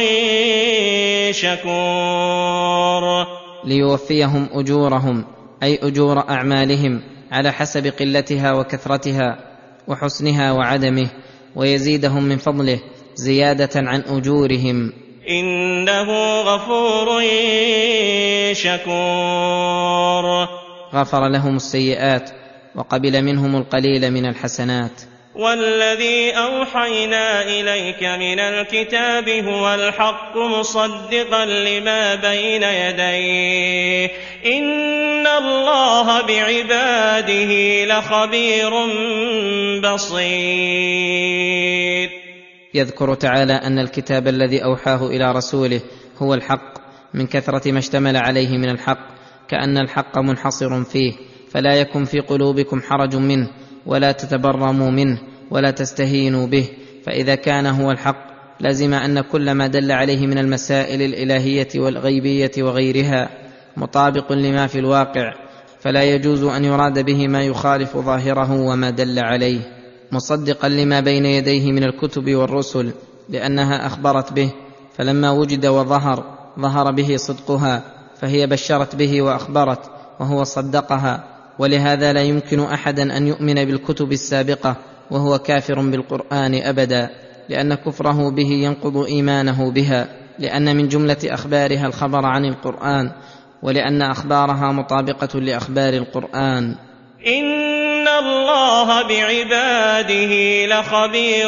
شكور. ليوفيهم أجورهم أي أجور أعمالهم على حسب قلتها وكثرتها وحسنها وعدمه، ويزيدهم من فضله زيادة عن أجورهم، إنه غفور شكور. غفر لهم السيئات وقبل منهم القليل من الحسنات. والذي أوحينا إليك من الكتاب هو الحق مصدقا لما بين يديه إن الله بعباده لخبير بصير. يذكر تعالى أن الكتاب الذي أوحاه إلى رسوله هو الحق من كثرة ما اشتمل عليه من الحق، كأن الحق منحصر فيه، فلا يكن في قلوبكم حرج منه، ولا تتبرموا منه، ولا تستهينوا به، فإذا كان هو الحق لازم أن كل ما دل عليه من المسائل الإلهية والغيبية وغيرها مطابق لما في الواقع، فلا يجوز أن يراد به ما يخالف ظاهره وما دل عليه، مصدقا لما بين يديه من الكتب والرسل، لأنها أخبرت به، فلما وجد وظهر ظهر به صدقها، فهي بشرت به وأخبرت، وهو صدقها. ولهذا لا يمكن أحدا أن يؤمن بالكتب السابقة وهو كافر بالقرآن أبدا، لأن كفره به ينقض إيمانه بها، لأن من جملة أخبارها الخبر عن القرآن، ولأن أخبارها مطابقة لأخبار القرآن. إن الله بعباده لخبير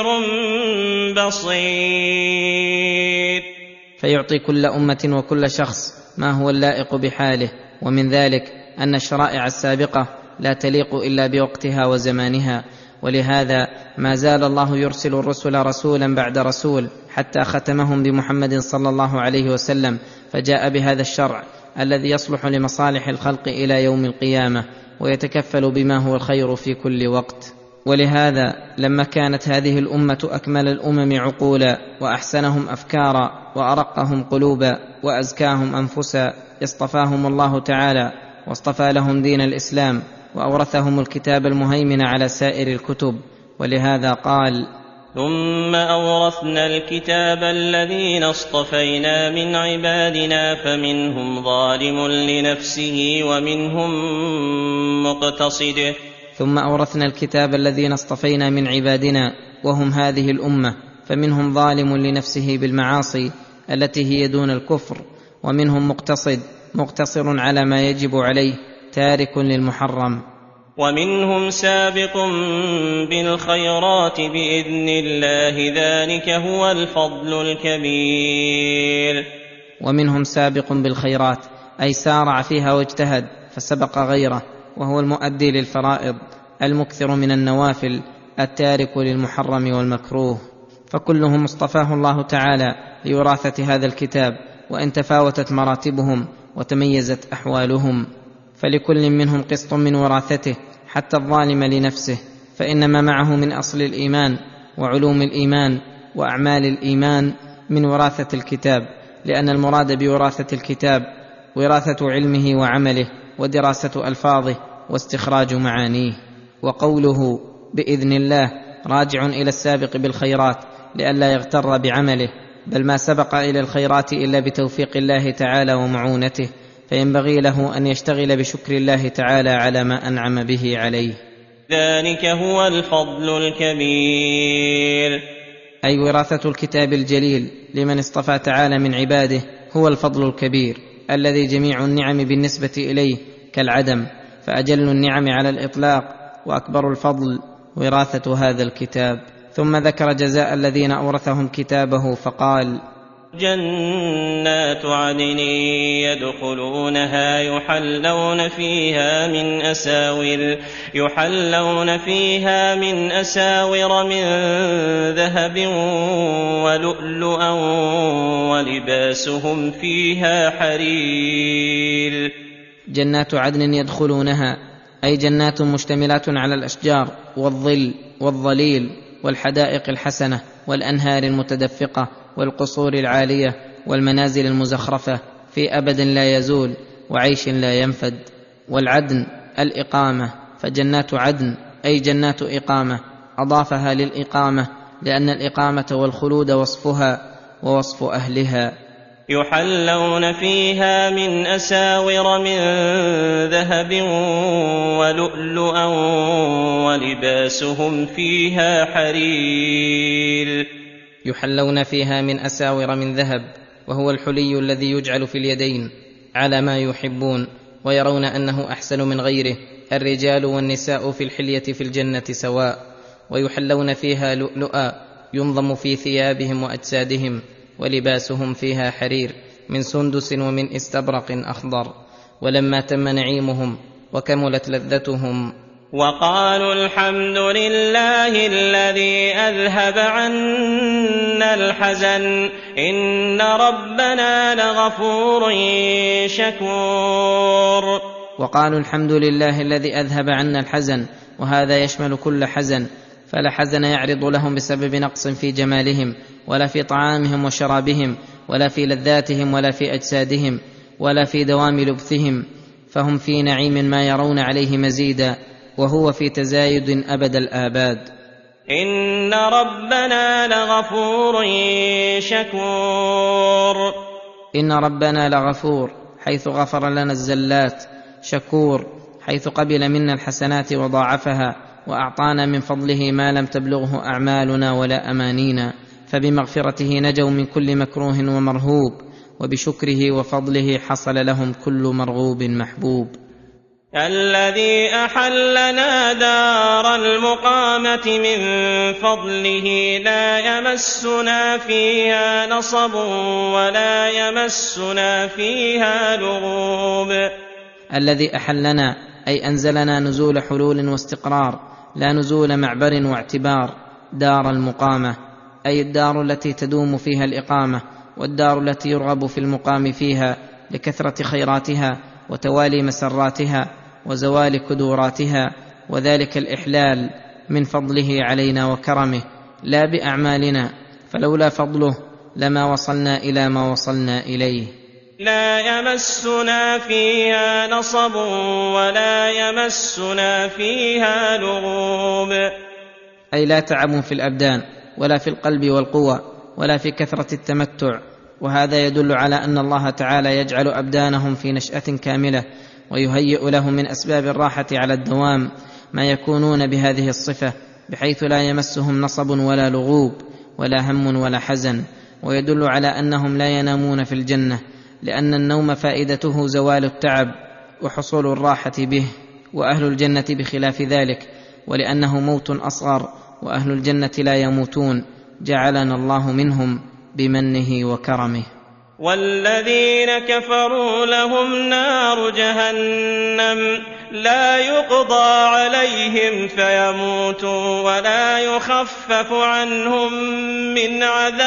بصير. فيعطي كل أمة وكل شخص ما هو اللائق بحاله، ومن ذلك أن الشرائع السابقة لا تليق إلا بوقتها وزمانها، ولهذا ما زال الله يرسل الرسل رسولا بعد رسول حتى ختمهم بمحمد صلى الله عليه وسلم، فجاء بهذا الشرع الذي يصلح لمصالح الخلق إلى يوم القيامة، ويتكفل بما هو الخير في كل وقت. ولهذا لما كانت هذه الأمة أكمل الأمم عقولا وأحسنهم أفكارا وأرقهم قلوبا وأزكاهم أنفسا، اصطفاهم الله تعالى واصطفى لهم دين الإسلام، وأورثهم الكتاب المهيمن على سائر الكتب. ولهذا قال: ثم أورثنا الكتاب الذين اصطفينا من عبادنا فمنهم ظالم لنفسه ومنهم مقتصد. ثم أورثنا الكتاب الذين اصطفينا من عبادنا، وهم هذه الأمة، فمنهم ظالم لنفسه بالمعاصي التي هي دون الكفر، ومنهم مقتصد مقتصر على ما يجب عليه تارك للمحرم، ومنهم سابق بالخيرات بإذن الله ذلك هو الفضل الكبير. ومنهم سابق بالخيرات أي سارع فيها واجتهد فسبق غيره، وهو المؤدي للفرائض المكثر من النوافل التارك للمحرم والمكروه، فكلهم اصطفاه الله تعالى لوراثة هذا الكتاب، وإن تفاوتت مراتبهم وتميزت أحوالهم، فلكل منهم قسط من وراثته، حتى الظالم لنفسه، فإنما معه من أصل الإيمان وعلوم الإيمان وأعمال الإيمان من وراثة الكتاب، لأن المراد بوراثة الكتاب وراثة علمه وعمله ودراسة ألفاظه واستخراج معانيه. وقوله بإذن الله راجع إلى السابق بالخيرات لئلا يغتر بعمله، بل ما سبق إلى الخيرات إلا بتوفيق الله تعالى ومعونته، فينبغي له أن يشتغل بشكر الله تعالى على ما أنعم به عليه. ذلك هو الفضل الكبير، أي وراثة الكتاب الجليل لمن اصطفى تعالى من عباده هو الفضل الكبير الذي جميع النعم بالنسبة إليه كالعدم، فأجل النعم على الإطلاق وأكبر الفضل وراثة هذا الكتاب. ثم ذكر جزاء الذين أورثهم كتابه فقال: جنات عدن يدخلونها يحلون فيها من أساور يحلون فيها من أساور من ذهب ولؤلؤا ولباسهم فيها حرير. جنات عدن يدخلونها أي جنات مشتملات على الأشجار والظل والظليل والحدائق الحسنة والأنهار المتدفقة والقصور العالية والمنازل المزخرفة في أبد لا يزول وعيش لا ينفد. والعدن الإقامة، فجنات عدن أي جنات إقامة، أضافها للإقامة لأن الإقامة والخلود وصفها ووصف أهلها. يحلون فيها من أساور من ذهب ولؤلؤا ولباسهم فيها حرير. يحلون فيها من أساور من ذهب، وهو الحلي الذي يجعل في اليدين على ما يحبون ويرون أنه أحسن من غيره. الرجال والنساء في الحلية في الجنة سواء. ويحلون فيها لؤلؤا ينظم في ثيابهم وأجسادهم، ولباسهم فيها حرير من سندس ومن استبرق أخضر. ولما تم نعيمهم وكملت لذتهم وقالوا الحمد لله الذي أذهب عنا الحزن إن ربنا لغفور شكور. وقالوا الحمد لله الذي أذهب عنا الحزن، وهذا يشمل كل حزن، فلا حزن يعرض لهم بسبب نقص في جمالهم ولا في طعامهم وشرابهم ولا في لذاتهم ولا في أجسادهم ولا في دوام لبثهم، فهم في نعيم ما يرون عليه مزيدا، وهو في تزايد أبد الآباد. إن ربنا لغفور شكور. إن ربنا لغفور حيث غفر لنا الزلات، شكور حيث قبل منا الحسنات وضاعفها وأعطانا من فضله ما لم تبلغه أعمالنا ولا أمانينا، فبمغفرته نجوا من كل مكروه ومرهوب، وبشكره وفضله حصل لهم كل مرغوب محبوب. الذي أحلنا دار المقامة من فضله لا يمسنا فيها نصب ولا يمسنا فيها لغوب. الذي أحلنا أي أنزلنا نزول حلول واستقرار، لا نزول معبر واعتبار. دار المقامة أي الدار التي تدوم فيها الإقامة، والدار التي يرغب في المقام فيها لكثرة خيراتها وتوالي مسراتها وزوال كدوراتها، وذلك الإحلال من فضله علينا وكرمه لا بأعمالنا، فلولا فضله لما وصلنا إلى ما وصلنا إليه. لا يمسنا فيها نصب ولا يمسنا فيها لغوب. أي لا تعب في الأبدان ولا في القلب والقوى ولا في كثرة التمتع، وهذا يدل على أن الله تعالى يجعل أبدانهم في نشأة كاملة، ويهيئ لهم من أسباب الراحة على الدوام ما يكونون بهذه الصفة، بحيث لا يمسهم نصب ولا لغوب ولا هم ولا حزن. ويدل على أنهم لا ينامون في الجنة، لأن النوم فائدته زوال التعب وحصول الراحة به، وأهل الجنة بخلاف ذلك، ولأنه موت أصغر، وأهل الجنة لا يموتون، جعلنا الله منهم بمنه وكرمه. والذين كفروا لهم نار جهنم لا يقضى عليهم فيموتوا ولا يخفف عنهم من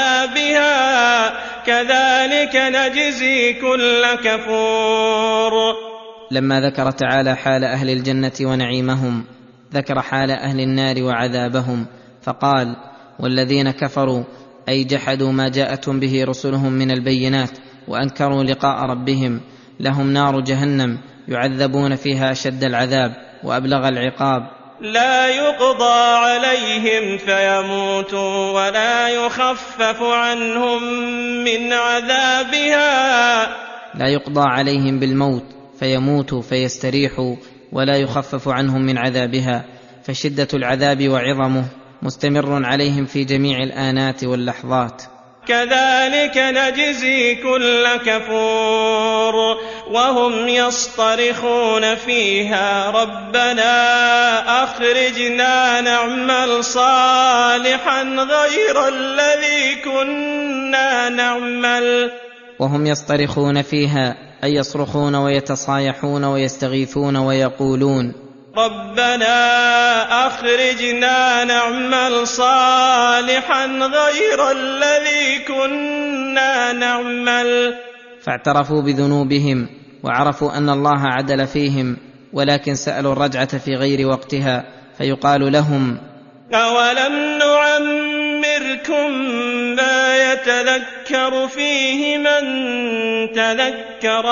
عذابها كذلك نجزي كل كفور. لما ذكر تعالى حال أهل الجنة ونعيمهم، ذكر حال أهل النار وعذابهم، فقال: والذين كفروا أي جحدوا ما جاءتهم به رسلهم من البينات وأنكروا لقاء ربهم، لهم نار جهنم يعذبون فيها أشد العذاب وأبلغ العقاب، لا يقضى عليهم فيموتوا ولا يخفف عنهم من عذابها لا يقضى عليهم بالموت فيموتوا فيستريحوا ولا يخفف عنهم من عذابها، فشدة العذاب وعظمه مستمر عليهم في جميع الآنات واللحظات. كذلك نجزي كل كفور وهم يصطرخون فيها ربنا أخرجنا نعمل صالحا غير الذي كنا نعمل. وهم يصطرخون فيها أي يصرخون ويتصايحون ويستغيثون ويقولون ربنا أخرجنا نعمل صالحا غير الذي كنا نعمل. فاعترفوا بذنوبهم وعرفوا أن الله عدل فيهم، ولكن سألوا الرجعة في غير وقتها، فيقال لهم أولم نعمركم ما يتذكر فيه من تذكر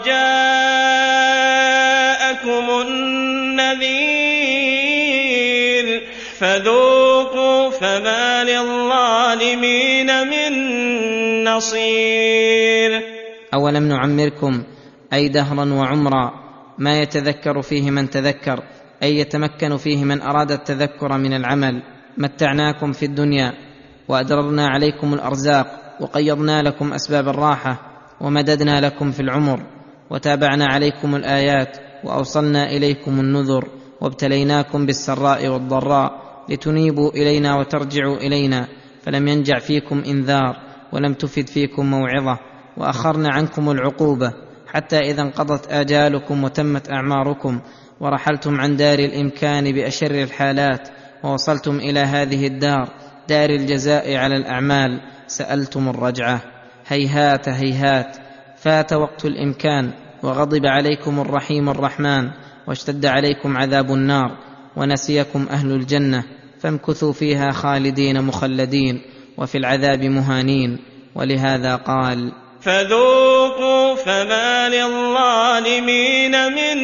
وجاءكم النذير فذوقوا فما للظالمين من نصير. أولم نعمركم أي دهرا وعمرا ما يتذكر فيه من تذكر، أي يتمكن فيه من أراد التذكر من العمل. متعناكم في الدنيا وأدررنا عليكم الأرزاق وقيضنا لكم أسباب الراحة ومددنا لكم في العمر وتابعنا عليكم الآيات وأوصلنا إليكم النذر وابتليناكم بالسراء والضراء لتنيبوا إلينا وترجعوا إلينا، فلم ينجع فيكم إنذار ولم تفد فيكم موعظة، وأخرنا عنكم العقوبة حتى إذا انقضت آجالكم وتمت أعماركم ورحلتم عن دار الإمكان بأشر الحالات ووصلتم إلى هذه الدار دار الجزاء على الأعمال سألتم الرجعة. هيهات هيهات، فات وقت الإمكان وغضب عليكم الرحيم الرحمن واشتد عليكم عذاب النار ونسيكم أهل الجنة، فامكثوا فيها خالدين مخلدين وفي العذاب مهانين. ولهذا قال فذوقوا فما للظالمين من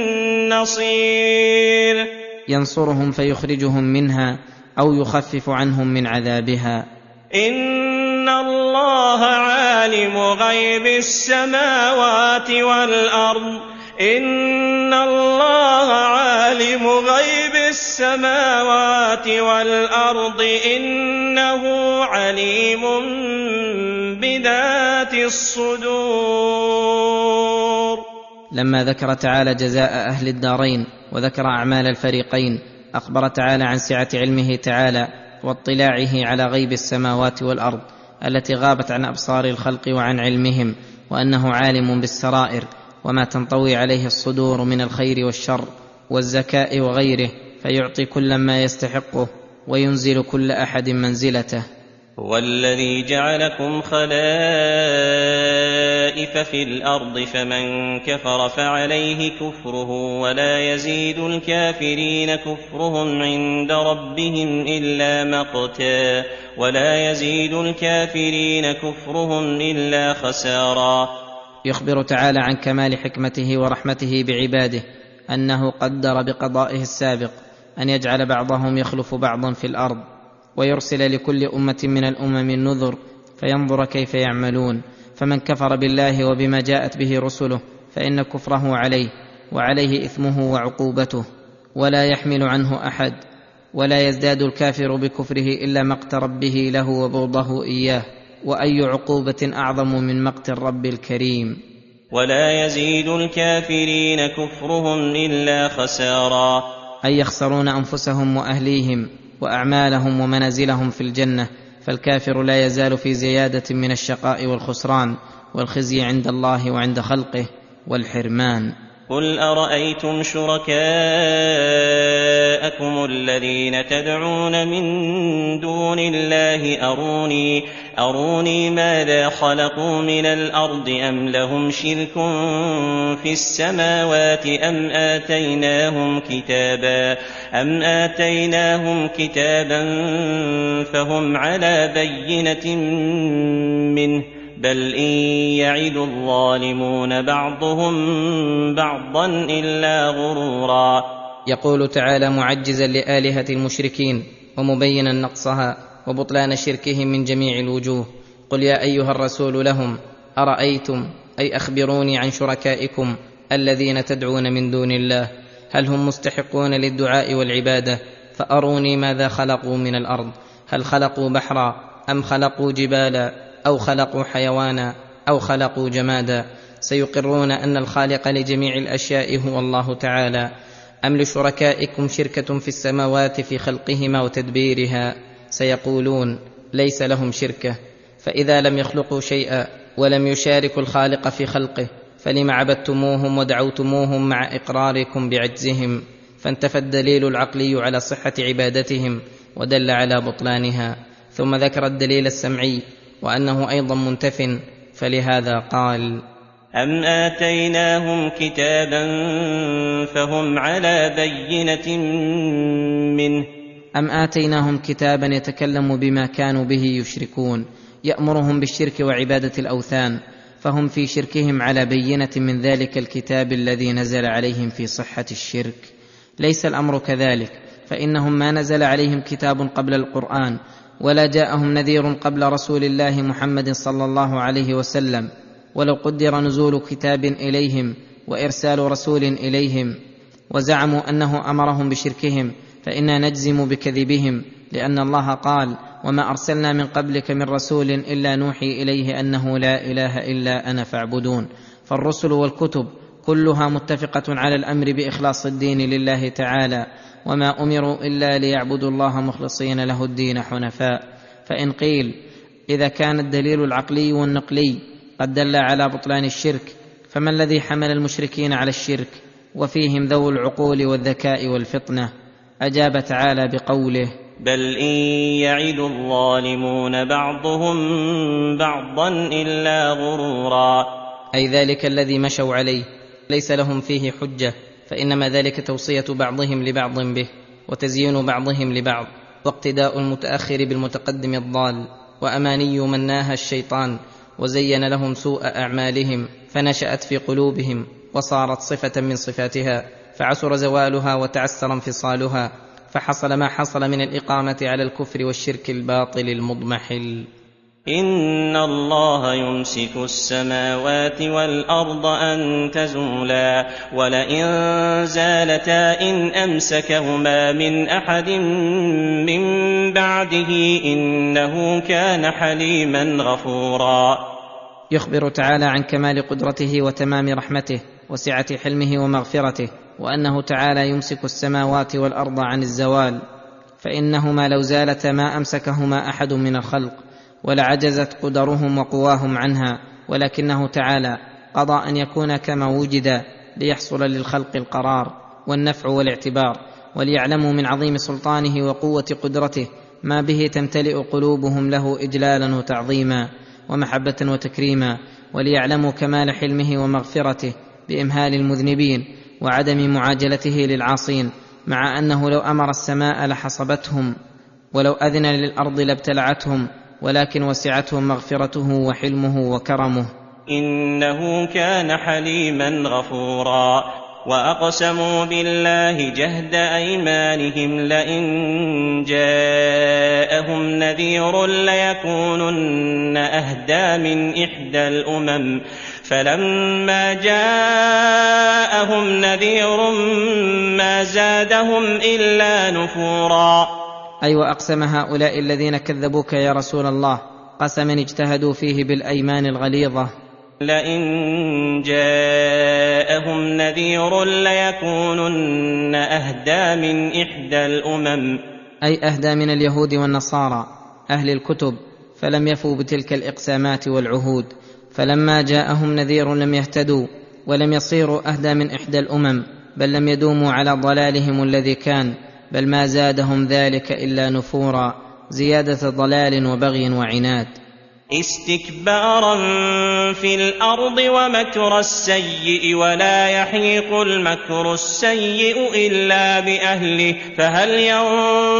نصير. ينصرهم فيخرجهم منها أو يخفف عنهم من عذابها. إن الله عالم غيب السماوات والأرض إن الله عالم غيب السماوات والأرض إنه عليم بذات الصدور. لما ذكر تعالى جزاء أهل الدارين وذكر أعمال الفريقين، أخبر تعالى عن سعة علمه تعالى واطلاعه على غيب السماوات والأرض التي غابت عن أبصار الخلق وعن علمهم، وأنه عالم بالسرائر وما تنطوي عليه الصدور من الخير والشر والزكاء وغيره، فيعطي كل ما يستحقه وينزل كل أحد منزلته. هو الذي جعلكم خلائف في الأرض فمن كفر فعليه كفره ولا يزيد الكافرين كفرهم عند ربهم إلا مقتا ولا يزيد الكافرين كفرهم إلا خسارا. يخبر تعالى عن كمال حكمته ورحمته بعباده أنه قدر بقضائه السابق أن يجعل بعضهم يخلف بعضا في الأرض ويرسل لكل أمة من الأمم النذر فينظر كيف يعملون. فمن كفر بالله وبما جاءت به رسله فإن كفره عليه وعليه إثمه وعقوبته ولا يحمل عنه أحد، ولا يزداد الكافر بكفره إلا مقت ربه له وبغضه إياه، وأي عقوبة أعظم من مقت الرب الكريم. ولا يزيد الكافرين كفرهم إلا خسارا، أي يخسرون أنفسهم وأهليهم وأعمالهم ومنازلهم في الجنة. فالكافر لا يزال في زيادة من الشقاء والخسران والخزي عند الله وعند خلقه والحرمان. قل أرأيتم شركاءكم الذين تدعون من دون الله أروني أروني ماذا خلقوا من الأرض أم لهم شرك في السماوات أم آتيناهم كتابا أم آتيناهم كتابا فهم على بينة منه بل إن يعد الظالمون بعضهم بعضا إلا غرورا. يقول تعالى معجزا لآلهة المشركين ومبينا نقصها وبطلان شركهم من جميع الوجوه: قل يا أيها الرسول لهم أرأيتم، أي أخبروني عن شركائكم الذين تدعون من دون الله، هل هم مستحقون للدعاء والعبادة؟ فأروني ماذا خلقوا من الأرض، هل خلقوا بحرا أم خلقوا جبالا أو خلقوا حيوانا أو خلقوا جمادا؟ سيقرون أن الخالق لجميع الأشياء هو الله تعالى. أم لشركائكم شركة في السماوات في خلقهما وتدبيرها؟ سيقولون ليس لهم شركة. فإذا لم يخلقوا شيئا ولم يشاركوا الخالق في خلقه فلم عبدتموهم ودعوتموهم مع إقراركم بعجزهم؟ فانتفى الدليل العقلي على صحة عبادتهم ودل على بطلانها، ثم ذكر الدليل السمعي وأنه أيضا منتف، فلهذا قال: أم آتيناهم كتابا فهم على بينة منه. أم آتيناهم كتابا يتكلم بما كانوا به يشركون، يأمرهم بالشرك وعبادة الأوثان، فهم في شركهم على بينة من ذلك الكتاب الذي نزل عليهم في صحة الشرك. ليس الأمر كذلك، فإنهم ما نزل عليهم كتاب قبل القرآن، ولا جاءهم نذير قبل رسول الله محمد صلى الله عليه وسلم. ولو قدر نزول كتاب إليهم وإرسال رسول إليهم وزعموا أنه أمرهم بشركهم فإنا نجزم بكذبهم، لأن الله قال: وما أرسلنا من قبلك من رسول إلا نوحي إليه أنه لا إله إلا أنا فاعبدون. فالرسل والكتب كلها متفقة على الأمر بإخلاص الدين لله تعالى، وما أمروا إلا ليعبدوا الله مخلصين له الدين حنفاء. فإن قيل إذا كان الدليل العقلي والنقلي قد دل على بطلان الشرك، فما الذي حمل المشركين على الشرك وفيهم ذو العقول والذكاء والفطنة؟ أجاب تعالى بقوله: بل إن يعد الظالمون بعضهم بعضا إلا غرورا. أي ذلك الذي مشوا عليه ليس لهم فيه حجة، فإنما ذلك توصية بعضهم لبعض به، وتزيين بعضهم لبعض، واقتداء المتأخر بالمتقدم الضال، وأماني من ناهى الشيطان وزين لهم سوء أعمالهم فنشأت في قلوبهم وصارت صفة من صفاتها، فعسر زوالها وتعسر انفصالها، فحصل ما حصل من الإقامة على الكفر والشرك الباطل المضمحل. إن الله يمسك السماوات والأرض أن تزولا ولئن زالتا إن أمسكهما من أحد من بعده إنه كان حليما غفورا. يخبر تعالى عن كمال قدرته وتمام رحمته وسعة حلمه ومغفرته، وأنه تعالى يمسك السماوات والأرض عن الزوال، فإنهما لو زالتا ما أمسكهما أحد من الخلق، ولعجزت قدرهم وقواهم عنها، ولكنه تعالى قضى أن يكون كما وجد ليحصل للخلق القرار والنفع والاعتبار، وليعلموا من عظيم سلطانه وقوة قدرته ما به تمتلئ قلوبهم له إجلالا وتعظيما ومحبة وتكريما، وليعلموا كمال حلمه ومغفرته بإمهال المذنبين وعدم معاجلته للعاصين، مع أنه لو أمر السماء لحصبتهم، ولو أذن للأرض لابتلعتهم، ولكن وسعتهم مغفرته وحلمه وكرمه. إنه كان حليما غفورا. وأقسموا بالله جهد أيمانهم لئن جاءهم نذير ليكونن أهدى من إحدى الأمم فلما جاءهم نذير ما زادهم إلا نفورا. أي أيوة، وأقسم هؤلاء الذين كذبوك يا رسول الله قسما اجتهدوا فيه بالأيمان الغليظة: لئن جاءهم نذير ليكونن أهدى من إحدى الأمم، أي أهدى من اليهود والنصارى أهل الكتب، فلم يفوا بتلك الإقسامات والعهود، فلما جاءهم نذير لم يهتدوا ولم يصيروا أهدى من إحدى الأمم، بل لم يدوموا على ضلالهم الذي كان، بل ما زادهم ذلك إلا نفورا، زيادة ضلال وبغي وعناد، استكبارا في الأرض ومكر السيء ولا يحيق المكر السيء إلا بأهله فهل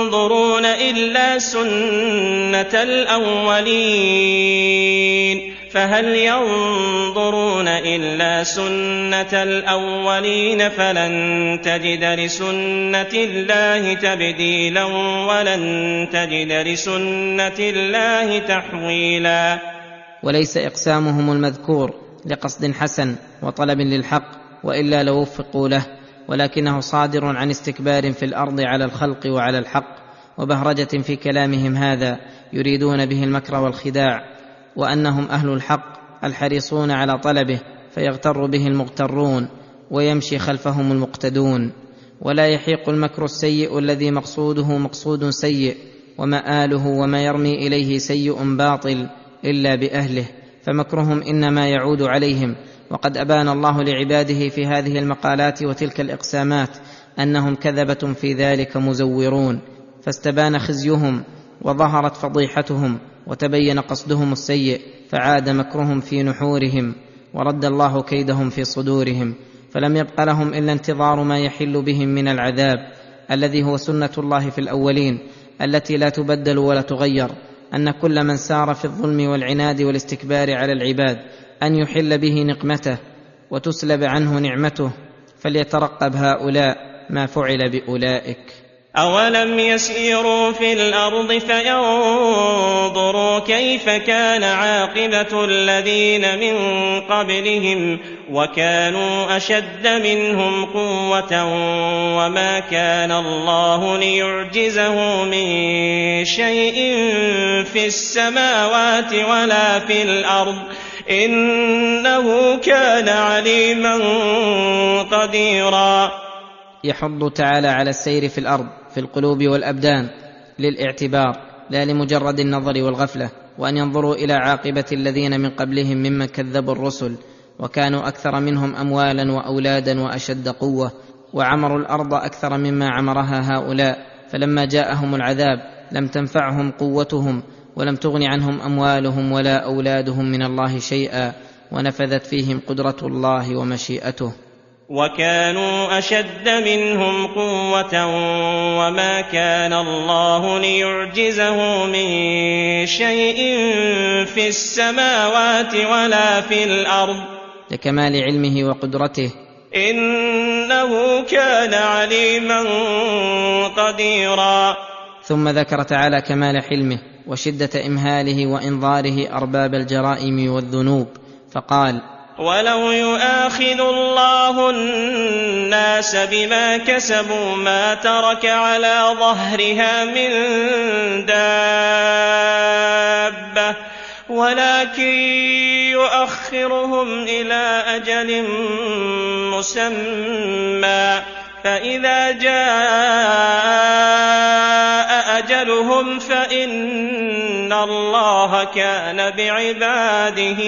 ينظرون إلا سنة الأولين فهل ينظرون إلا سنة الأولين فلن تجد لسنة الله تبديلا ولن تجد لسنة الله تحويلا. وليس إقسامهم المذكور لقصد حسن وطلب للحق وإلا لوفقوا له، ولكنه صادر عن استكبار في الأرض على الخلق وعلى الحق، وبهرجة في كلامهم هذا يريدون به المكر والخداع، وأنهم أهل الحق الحريصون على طلبه فيغتر به المغترون ويمشي خلفهم المقتدون. ولا يحيق المكر السيء الذي مقصوده مقصود سيء ومآله وما يرمي إليه سيء باطل إلا بأهله، فمكرهم إنما يعود عليهم. وقد أبان الله لعباده في هذه المقالات وتلك الإقسامات أنهم كذبة في ذلك مزورون، فاستبان خزيهم وظهرت فضيحتهم وتبين قصدهم السيء، فعاد مكرهم في نحورهم ورد الله كيدهم في صدورهم، فلم يبق لهم إلا انتظار ما يحل بهم من العذاب الذي هو سنة الله في الأولين التي لا تبدل ولا تغير، أن كل من سار في الظلم والعناد والاستكبار على العباد أن يحل به نقمته وتسلب عنه نعمته، فليترقب هؤلاء ما فعل بأولئك. أولم يسيروا في الأرض فينظروا كيف كان عاقبة الذين من قبلهم وكانوا أشد منهم قوة وما كان الله ليعجزه من شيء في السماوات ولا في الأرض إنه كان عليما قديرا. يحض تعالى على السير في الأرض في القلوب والأبدان للاعتبار لا لمجرد النظر والغفلة، وأن ينظروا إلى عاقبة الذين من قبلهم ممن كذبوا الرسل وكانوا أكثر منهم أموالا وأولادا وأشد قوة، وعمروا الأرض أكثر مما عمرها هؤلاء، فلما جاءهم العذاب لم تنفعهم قوتهم ولم تغن عنهم أموالهم ولا أولادهم من الله شيئا، ونفذت فيهم قدرة الله ومشيئته. وكانوا أشد منهم قوة وما كان الله ليعجزه من شيء في السماوات ولا في الأرض لكمال علمه وقدرته إنه كان عليما قديرا. ثم ذكر تعالى كمال حلمه وشدة إمهاله وإنظاره أرباب الجرائم والذنوب فقال: ولو يؤاخذ الله الناس بما كسبوا ما ترك على ظهرها من دابة ولكن يؤخرهم إلى أجل مسمى فإذا جاء أجلهم فإن الله كان بعباده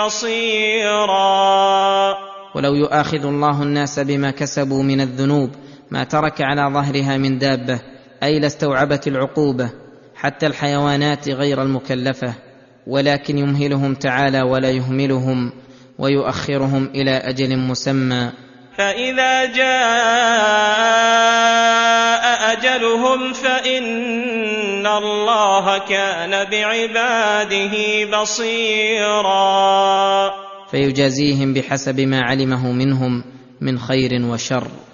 بصيرا. ولو يؤاخذ الله الناس بما كسبوا من الذنوب ما ترك على ظهرها من دابة، أي لاستوعبت العقوبة حتى الحيوانات غير المكلفة، ولكن يمهلهم تعالى ولا يهملهم ويؤخرهم إلى أجل مسمى. فإذا جاء أجلهم فإن الله كان بعباده بصيرا. فيجازيهم بحسب ما علمه منهم من خير وشر.